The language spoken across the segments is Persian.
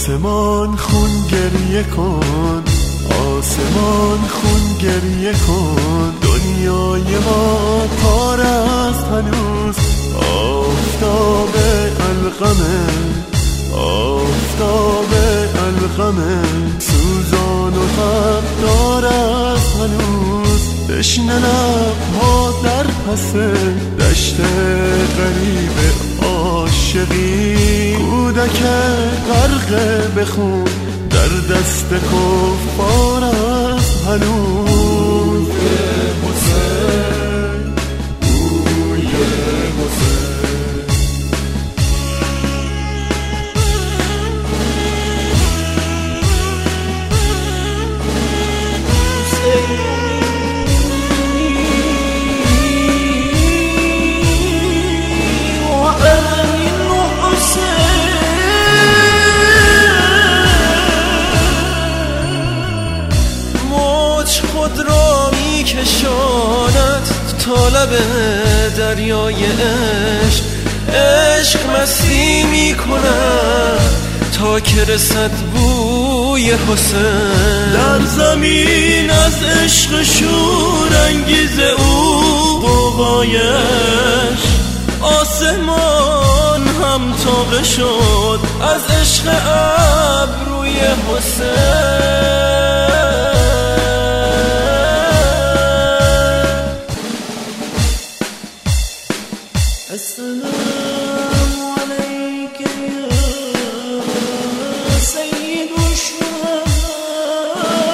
آسمان خون گریه کن، آسمان خون گریه کن، دنیای ما پار است هنوز. آفتاب القمه، آفتاب القمه، سوزان و تبدار است هنوز. تشنه لب‌ها در پس دشت غریب عاشقی، کودک غرق بخون در دست کفار است هنوز. حسین، بوی حسین. خود را می کشاند تا لب دریای عشق، عشق مستی می کند تا که رسد بوی حسین. در زمین از عشق شور انگیز او غوغایش، آسمان هم تابه شد از عشق ابروی حسین. السلام عليك يا سيد الشهداء.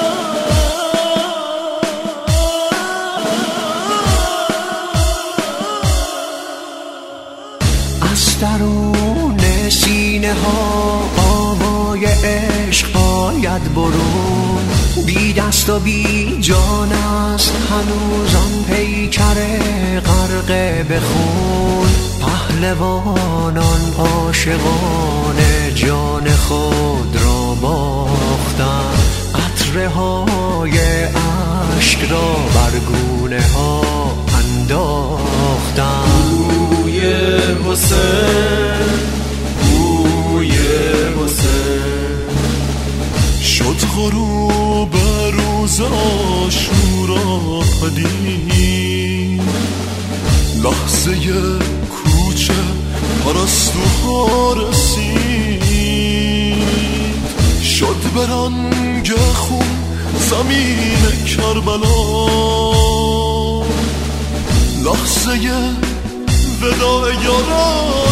از درون سینه ها آوای عشق آید برون، بی دست و بی جان است هنوز آن پیکر غرق به خون. پهلوانان عاشقان جان خود را باختند، قطره های اشک را بر گونه ها انداختند. بوی حسین، بوی حسین. شد غروب روز عاشورا پدید، لحظه کوچه پرستوها رسید. شد به رنگ خون زمین کربلا، لحظه وداع یاران